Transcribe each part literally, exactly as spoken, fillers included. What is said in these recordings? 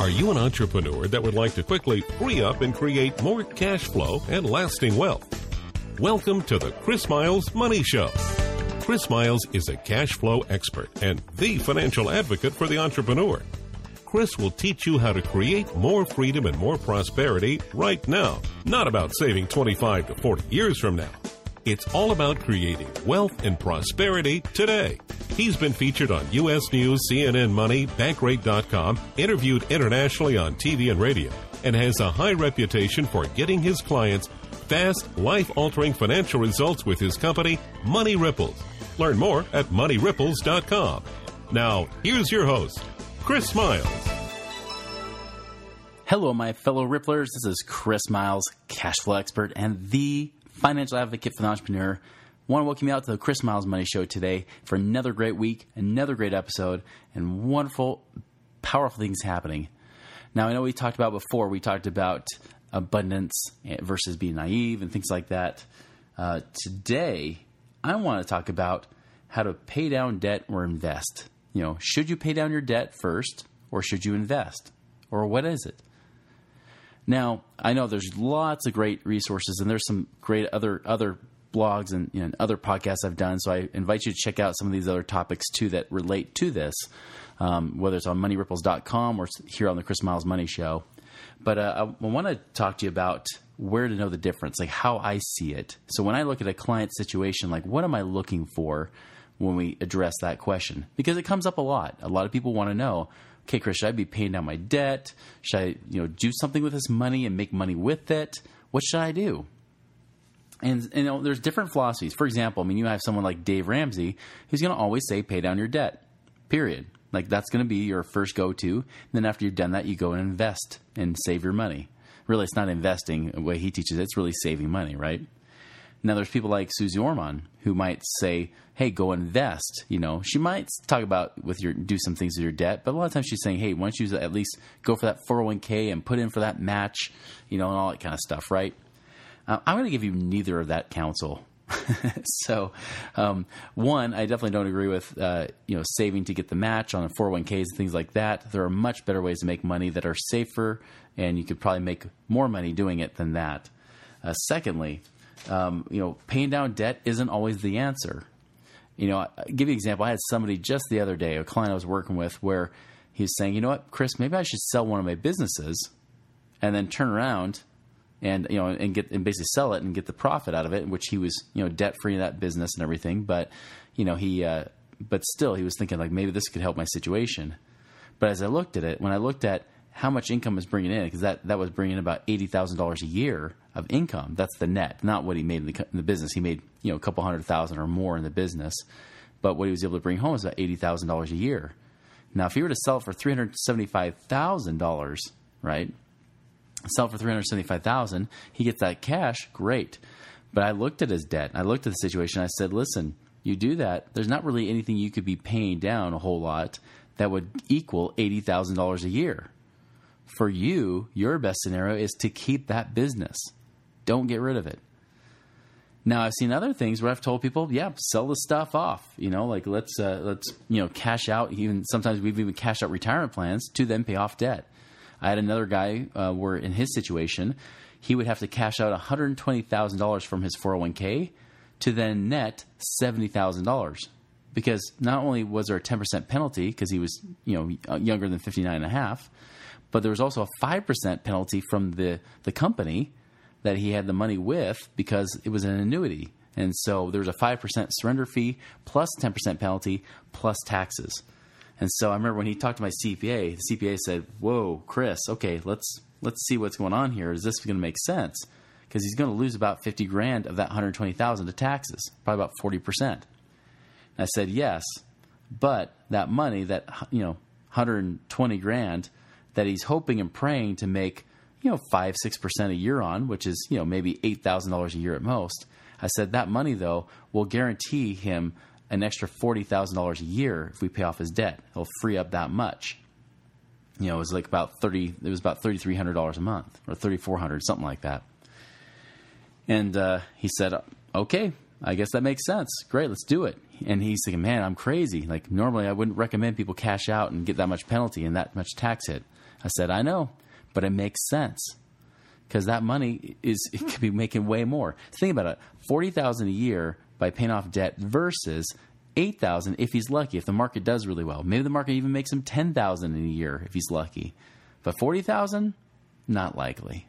Are you an entrepreneur that would like to quickly free up and create more cash flow and lasting wealth? Welcome to the Chris Miles Money Show. Chris Miles is a cash flow expert and the financial advocate for the entrepreneur. Chris will teach you how to create more freedom and more prosperity right now. Not about saving twenty-five to forty years from now. It's all about creating wealth and prosperity today. He's been featured on U S News, C N N Money, Bankrate dot com, interviewed internationally on T V and radio, and has a high reputation for getting his clients fast, life-altering financial results with his company, Money Ripples. Learn more at money ripples dot com. Now, here's your host, Chris Miles. Hello, my fellow Ripplers. This is Chris Miles, cash flow expert and the financial advocate for the entrepreneur. I want to welcome you out to the Chris Miles Money Show today for another great week, another great episode, and wonderful, powerful things happening. Now, I know we talked about before, we talked about abundance versus being naive and things like that. Uh, today, I want to talk about how to pay down debt or invest. You know, should you pay down your debt first or should you invest? Or what is it? Now, I know there's lots of great resources and there's some great other other blogs and, you know, other podcasts I've done. So I invite you to check out some of these other topics too that relate to this, um, whether it's on money ripples dot com or here on the Chris Miles Money Show. But uh, I want to talk to you about where to know the difference, like how I see it. So when I look at a client situation, like what am I looking for when we address that question? Because it comes up a lot. A lot of people want to know, okay, Chris, should I be paying down my debt? Should I, you know, do something with this money and make money with it? What should I do? And, and you know, there's different philosophies. For example, I mean, you have someone like Dave Ramsey who's going to always say, pay down your debt, period. Like that's going to be your first go-to. And then after you've done that, you go and invest and save your money. Really, it's not investing the way he teaches it. It's really saving money, right? Now, there's people like Susie Orman who might say, hey, go invest. You know, she might talk about with your do some things with your debt, but a lot of times she's saying, hey, why don't you at least go for that four oh one k and put in for that match, you know, and all that kind of stuff, right? Uh, I'm going to give you neither of that counsel. so, um, one, I definitely don't agree with, uh, you know, saving to get the match on four oh one k's and things like that. There are much better ways to make money that are safer, and you could probably make more money doing it than that. Uh, secondly, um, you know, paying down debt isn't always the answer. You know, I'll give you an example. I had somebody just the other day, a client I was working with, where he was saying, you know what, Chris, maybe I should sell one of my businesses and then turn around and, you know, and get, and basically sell it and get the profit out of it, which he was, you know, debt free in that business and everything. But, you know, he, uh, but still he was thinking like, maybe this could help my situation. But as I looked at it, when I looked at how much income was bringing in, because that, that was bringing in about eighty thousand dollars a year of income. That's the net, not what he made in the, in the business. He made, you know, a couple hundred thousand or more in the business. But what he was able to bring home was about eighty thousand dollars a year. Now, if he were to sell it for three hundred seventy-five thousand dollars, right, sell it for three hundred seventy-five thousand dollars, he gets that cash, great. But I looked at his debt. I looked at the situation. I said, listen, you do that, there's not really anything you could be paying down a whole lot that would equal eighty thousand dollars a year. For you, your best scenario is to keep that business. Don't get rid of it. Now, I've seen other things where I've told people, yeah, sell the stuff off. You know, like let's, uh, let's you know, cash out. Even sometimes we've even cashed out retirement plans to then pay off debt. I had another guy uh, where in his situation, he would have to cash out one hundred twenty thousand dollars from his four oh one k to then net seventy thousand dollars. Because not only was there a ten percent penalty because he was, you know, younger than fifty-nine and a half, but there was also a five percent penalty from the, the company that he had the money with because it was an annuity. And so there was a five percent surrender fee plus ten percent penalty plus taxes. And so I remember when he talked to my C P A, the C P A said, whoa, Chris, okay, let's let's see what's going on here. Is this going to make sense? Because he's going to lose about fifty grand of that one hundred twenty thousand to taxes, probably about forty percent. And I said, yes, but that money, that, you know, one hundred twenty grand that he's hoping and praying to make, you know, five, six percent a year on, which is, you know, maybe eight thousand dollars a year at most. I said that money, though, will guarantee him an extra forty thousand dollars a year if we pay off his debt. He'll free up that much. You know, it was like about thirty. It was about thirty three hundred dollars a month, or thirty four hundred, something like that. And uh, he said, "Okay, I guess that makes sense. Great, let's do it. And he's thinking, man, I'm crazy. Like, normally I wouldn't recommend people cash out and get that much penalty and that much tax hit. I said, I know, but it makes sense because that money is, it could be making way more. Think about it, forty thousand dollars a year by paying off debt versus eight thousand dollars if he's lucky, if the market does really well. Maybe the market even makes him ten thousand dollars in a year if he's lucky. But forty thousand dollars, not likely.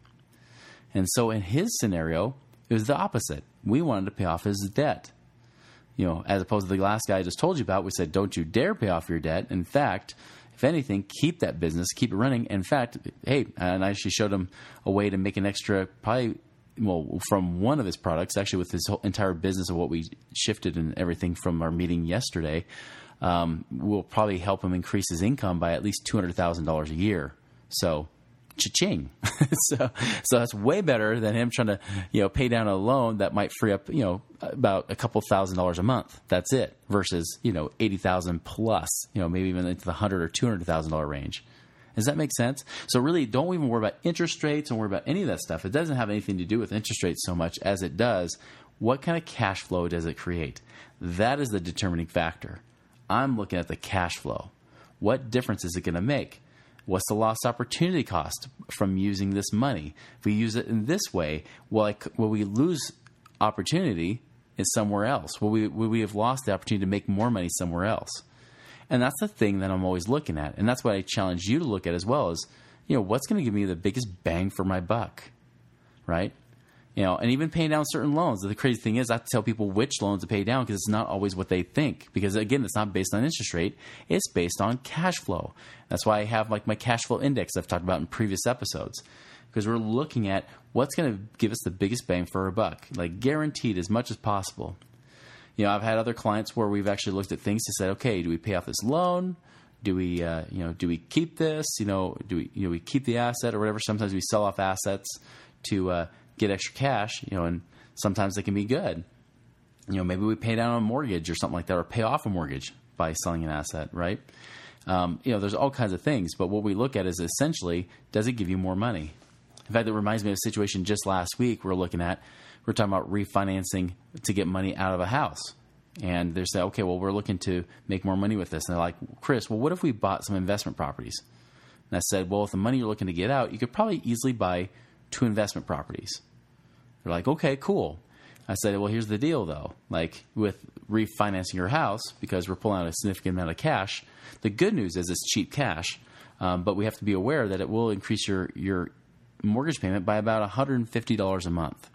And so in his scenario, it was the opposite. We wanted to pay off his debt. You know, as opposed to the last guy I just told you about, we said, don't you dare pay off your debt. In fact, if anything, keep that business, keep it running. In fact, hey, and I actually showed him a way to make an extra, probably, well, from one of his products, actually with his whole entire business of what we shifted and everything from our meeting yesterday, um, will probably help him increase his income by at least two hundred thousand dollars a year. So, cha-ching. so, so that's way better than him trying to, you know, pay down a loan that might free up, you know, about a couple thousand dollars a month. That's it. Versus, you know, eighty thousand plus, you know, maybe even into the hundred or two hundred thousand dollar range. Does that make sense? So really, don't even worry about interest rates. Don't worry about any of that stuff. It doesn't have anything to do with interest rates so much as it does what kind of cash flow does it create. That is the determining factor. I'm looking at the cash flow. What difference is it going to make? What's the lost opportunity cost from using this money? If we use it in this way, will, I, will we lose opportunity in somewhere else? Will we, will we have lost the opportunity to make more money somewhere else? And that's the thing that I'm always looking at. And that's what I challenge you to look at as well is, you know, what's going to give me the biggest bang for my buck, right? You know, and even paying down certain loans. The crazy thing is I have to tell people which loans to pay down because it's not always what they think. Because, again, it's not based on interest rate. It's based on cash flow. That's why I have, like, my cash flow index I've talked about in previous episodes. Because we're looking at what's going to give us the biggest bang for our buck, like guaranteed as much as possible. You know, I've had other clients where we've actually looked at things to say, okay, do we pay off this loan? Do we, uh, you know, do we keep this? You know, do we, you know, we keep the asset or whatever? Sometimes we sell off assets to uh, get extra cash, you know, and sometimes they can be good. You know, maybe we pay down a mortgage or something like that, or pay off a mortgage by selling an asset, right? Um, you know, there's all kinds of things, but what we look at is essentially, does it give you more money? In fact, it reminds me of a situation just last week we're looking at. We're talking about refinancing to get money out of a house. And they're saying, okay, well, we're looking to make more money with this. And they're like, Chris, well, what if we bought some investment properties? And I said, well, with the money you're looking to get out, you could probably easily buy two investment properties. They're like, okay, cool. I said, well, here's the deal, though. Like, with refinancing your house, because we're pulling out a significant amount of cash, the good news is it's cheap cash, um, but we have to be aware that it will increase your, your mortgage payment by about one hundred fifty dollars a month.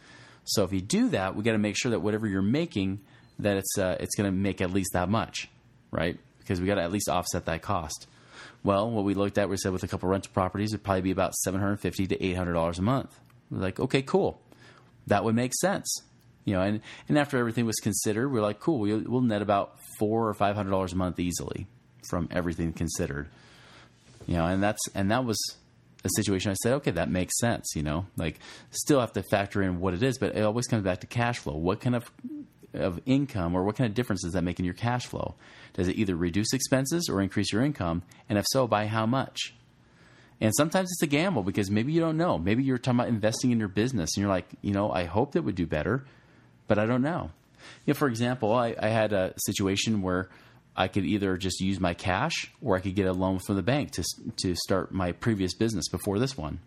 So if you do that, we got to make sure that whatever you're making, that it's uh, it's going to make at least that much, right? Because we got to at least offset that cost. Well, what we looked at, we said with a couple rental properties, it'd probably be about seven hundred fifty to eight hundred dollars a month. We're like, okay, cool, that would make sense, you know. And, and after everything was considered, we're like, cool, we'll, we'll net about four or five hundred dollars a month easily from everything considered, you know. And that's and that was a situation I said, okay, that makes sense, you know. Like, still have to factor in what it is, but it always comes back to cash flow. What kind of of income or what kind of difference does that make in your cash flow? Does it either reduce expenses or increase your income? And if so, by how much? And sometimes it's a gamble because maybe you don't know. Maybe you're talking about investing in your business and you're like, you know, I hope that would do better, but I don't know. You know, for example, I, I had a situation where I could either just use my cash or I could get a loan from the bank to to start my previous business before this one.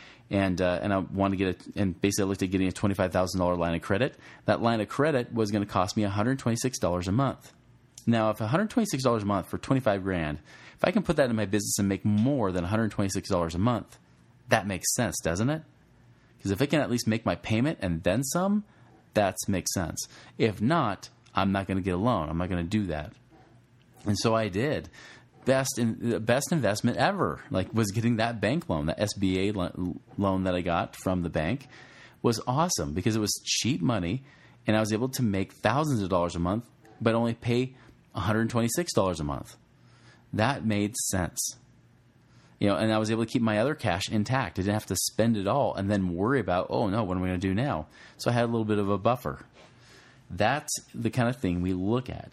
And uh, and I wanted to get a, and basically I looked at getting a twenty-five thousand dollars line of credit. That line of credit was going to cost me one hundred twenty-six dollars a month. Now, if one hundred twenty-six dollars a month for twenty-five grand, if I can put that in my business and make more than one hundred twenty-six dollars a month, that makes sense, doesn't it? Because if it can at least make my payment and then some, that makes sense. If not, I'm not going to get a loan. I'm not going to do that. And so I did. Best in, best investment ever, like, was getting that bank loan. That S B A lo- loan that I got from the bank was awesome because it was cheap money, and I was able to make thousands of dollars a month, but only pay one hundred twenty-six dollars a month. That made sense. You know, and I was able to keep my other cash intact. I didn't have to spend it all and then worry about, oh no, what am I going to do now? So I had a little bit of a buffer. That's the kind of thing we look at.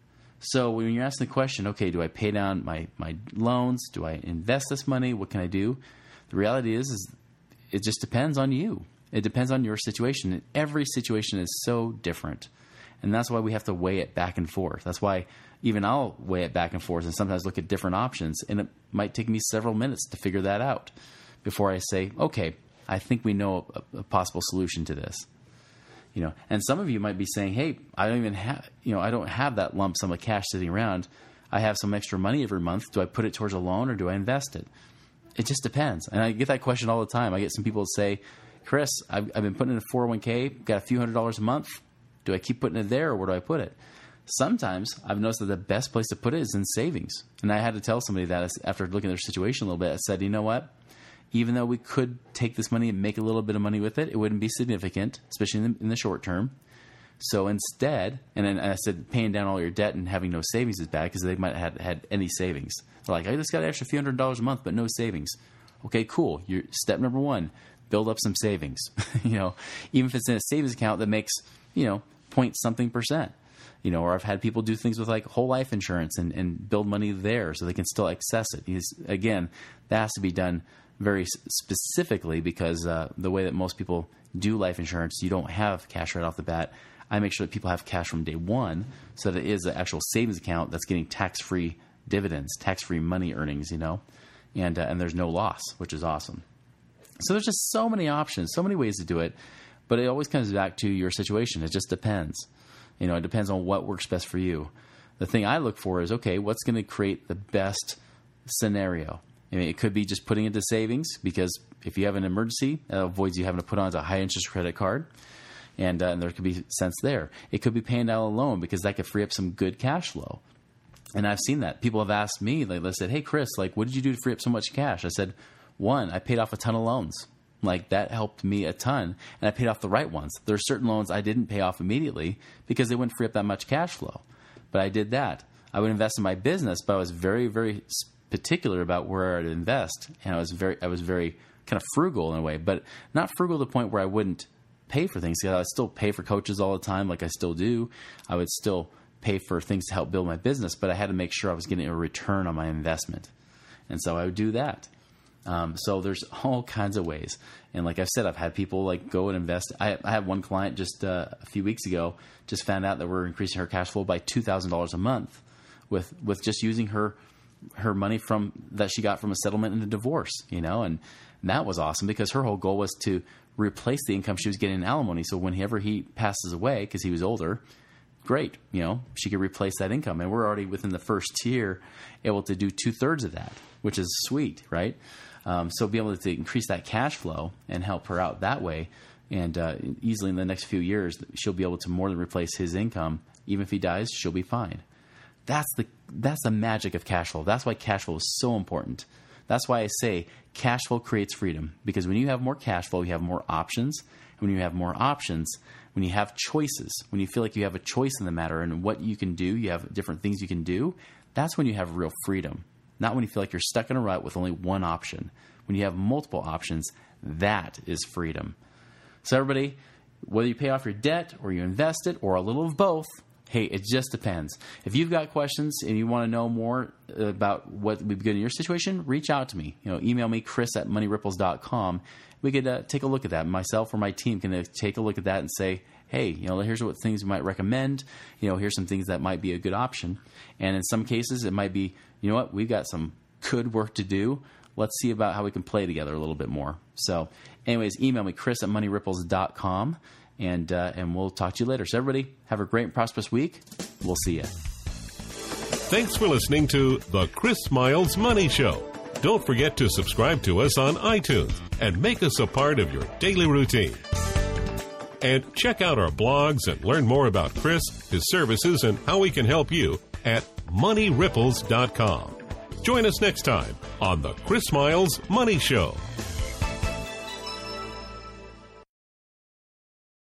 So when you're asking the question, okay, do I pay down my, my loans? Do I invest this money? What can I do? The reality is, is it just depends on you. It depends on your situation. Every situation is so different. And that's why we have to weigh it back and forth. That's why even I'll weigh it back and forth and sometimes look at different options. And it might take me several minutes to figure that out before I say, okay, I think we know a, a possible solution to this. You know, and some of you might be saying, hey, I don't even have, you know, I don't have that lump sum of cash sitting around. I have some extra money every month. Do I put it towards a loan or do I invest it? It just depends. And I get that question all the time. I get some people say, Chris, I've, I've been putting in a four oh one k, got a few hundred dollars a month. Do I keep putting it there or where do I put it? Sometimes I've noticed that the best place to put it is in savings. And I had to tell somebody that after looking at their situation a little bit. I said, you know what? Even though we could take this money and make a little bit of money with it, it wouldn't be significant, especially in the, in the short term. So instead, and then I said paying down all your debt and having no savings is bad because they might have had any savings. They're like, I just got an extra few hundred dollars a month, but no savings. Okay, cool. Your step number one, build up some savings. you know, even if it's in a savings account that makes, you know, point something percent. You know, or I've had people do things with like whole life insurance and, and build money there so they can still access it. Because, again, that has to be done very specifically because uh, the way that most people do life insurance, you don't have cash right off the bat. I make sure that people have cash from day one so that it is an actual savings account that's getting tax-free dividends, tax-free money earnings, you know, and, uh, and there's no loss, which is awesome. So there's just so many options, so many ways to do it, but it always comes back to your situation. It just depends. You know, it depends on what works best for you. The thing I look for is, okay, what's going to create the best scenario? I mean, it could be just putting into savings because if you have an emergency, that avoids you having to put on a high-interest credit card, and, uh, and there could be sense there. It could be paying down a loan because that could free up some good cash flow. And I've seen that. People have asked me, like, they said, hey, Chris, like, what did you do to free up so much cash? I said, one, I paid off a ton of loans. Like, that helped me a ton, and I paid off the right ones. There are certain loans I didn't pay off immediately because they wouldn't free up that much cash flow. But I did that. I would invest in my business, but I was very, very particular about where I'd invest, and I was very, I was very kind of frugal in a way, but not frugal to the point where I wouldn't pay for things. I would still pay for coaches all the time, like I still do. I would still pay for things to help build my business, but I had to make sure I was getting a return on my investment, and so I would do that. Um, so there's all kinds of ways. And like I've said, I've had people like go and invest. I, I had one client just uh, a few weeks ago, just found out that we're increasing her cash flow by two thousand dollars a month with, with just using her, her money from that she got from a settlement and a divorce, you know, and that was awesome because her whole goal was to replace the income she was getting in alimony. So whenever he passes away, cause he was older, great, you know, she could replace that income. And we're already within the first year able to do two thirds of that, which is sweet, right? Um, so be able to increase that cash flow and help her out that way. And uh, easily in the next few years, she'll be able to more than replace his income. Even if he dies, she'll be fine. That's the that's the magic of cash flow. That's why cash flow is so important. That's why I say cash flow creates freedom. Because when you have more cash flow, you have more options. And when you have more options, when you have choices, when you feel like you have a choice in the matter and what you can do, you have different things you can do, that's when you have real freedom. Not when you feel like you're stuck in a rut with only one option. When you have multiple options, that is freedom. So everybody, whether you pay off your debt or you invest it or a little of both, hey, it just depends. If you've got questions and you want to know more about what would be good in your situation, reach out to me. You know, email me, Chris at money ripples dot com. We could uh, take a look at that. Myself or my team can uh, take a look at that and say, hey, you know, here's what things we might recommend. You know, here's some things that might be a good option. And in some cases, it might be, you know what, we've got some good work to do. Let's see about how we can play together a little bit more. So anyways, email me, Chris at money ripples dot com, and, uh, and we'll talk to you later. So everybody, have a great and prosperous week. We'll see you. Thanks for listening to The Chris Miles Money Show. Don't forget to subscribe to us on iTunes and make us a part of your daily routine. And check out our blogs and learn more about Chris, his services, and how we can help you at money ripples dot com. Join us next time on The Chris Miles Money Show.